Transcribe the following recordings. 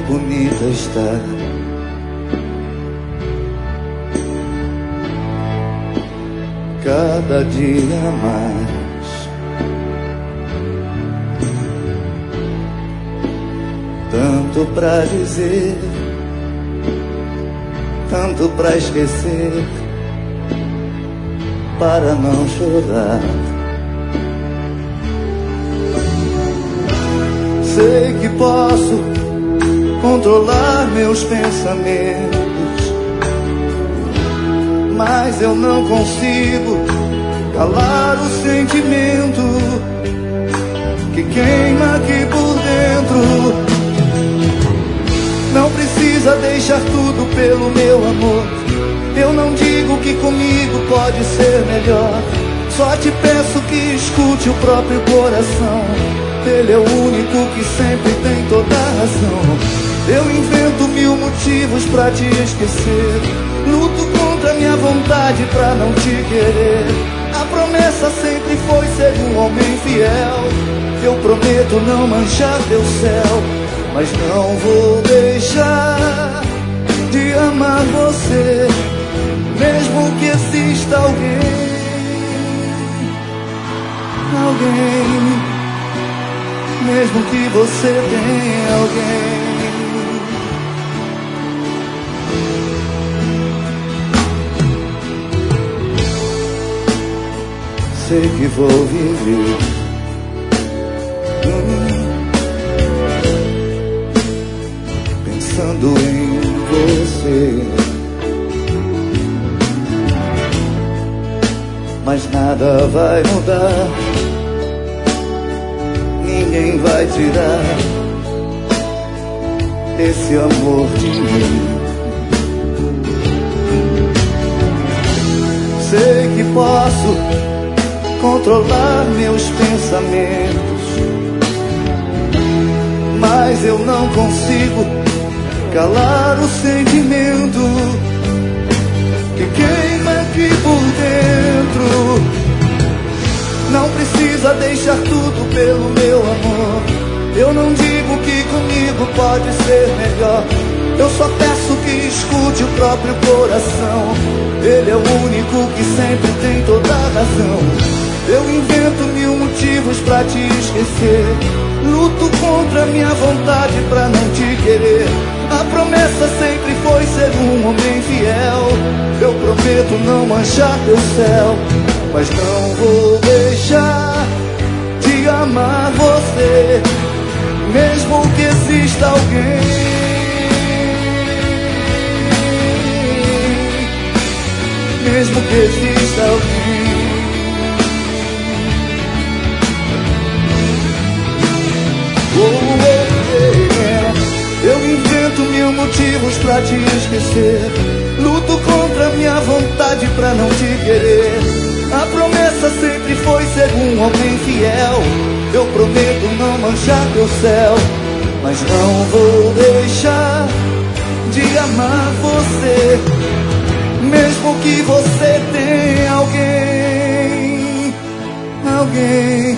bonita está. Cada dia mais, tanto pra dizer, tanto pra esquecer, para não chorar. Sei que posso controlar meus pensamentos, mas eu não consigo calar o sentimento que queima aqui por dentro. Não precisa deixar tudo pelo meu amor. Eu não digo que comigo pode ser melhor, só te peço que escute o próprio coração. Ele é o único que sempre tem toda a razão. Eu invento mil motivos pra te esquecer, luto contra minha vontade pra não te querer. A promessa sempre foi ser um homem fiel. Eu prometo não manchar teu céu, mas não vou deixar de amar você, mesmo que exista alguém, mesmo que você tenha alguém. Sei que vou viver pensando em você, mas nada vai mudar, ninguém vai tirar esse amor de mim. Sei que posso controlar meus pensamentos, mas eu não consigo calar o sentimento que queima aqui por dentro. Não precisa deixar tudo pelo meu amor. Eu não digo que comigo pode ser melhor, eu só peço que escute o próprio coração. Ele é o único que sempre tem toda a razão. Eu invento mil motivos pra te esquecer, luto contra minha vontade pra não te querer. A promessa sempre foi ser um homem fiel. Eu prometo não manchar teu céu, mas não vou deixar de amar você, mesmo que exista alguém, mesmo que exista alguém. Eu invento mil motivos pra te esquecer, luto contra minha vontade pra não te querer. A promessa sempre foi ser um homem fiel. Eu prometo não manchar teu céu, mas não vou deixar de amar você, mesmo que você tenha alguém,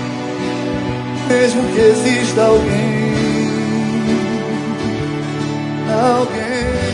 mesmo que exista alguém.